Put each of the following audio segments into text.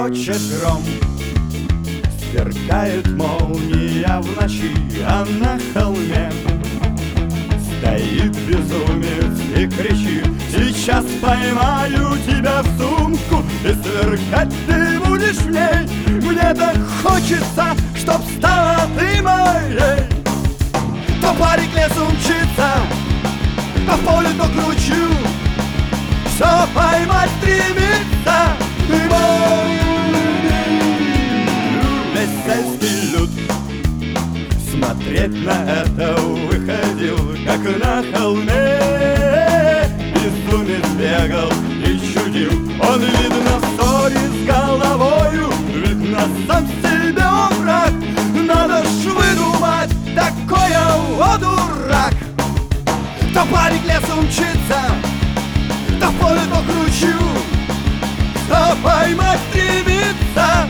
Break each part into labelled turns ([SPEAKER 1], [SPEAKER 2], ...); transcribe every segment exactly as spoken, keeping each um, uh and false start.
[SPEAKER 1] рокочет гром, сверкает молния в ночи, а на холме стоит безумец и кричит: сейчас поймаю тебя в сумку, и сверкать ты будешь в ней. Мне так хочется, чтоб стала ты моей. То парик лесом мчится, то в поле, то кручу, все поймать стремится. Весь сельский люд смотреть на это выходил, как на холме. Безумец бегал и чудил, он, видно, в ссоре с головою, видно, сам себе он враг. Надо ж выдумать такое, о дурак. То парик лесом мчится, то в поле, то кручу, что поймать стремится.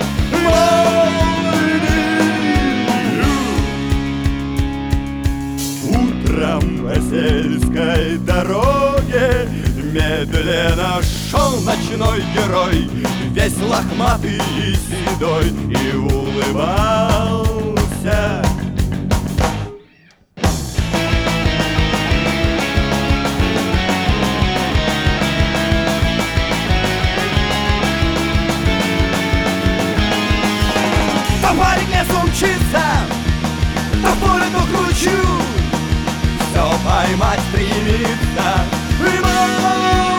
[SPEAKER 1] Утром по сельской дороге медленно шел ночной герой, весь лохматый и седой, и улыбался. То парик лесом мчится, то в поле, то кручу, все поймать стремится.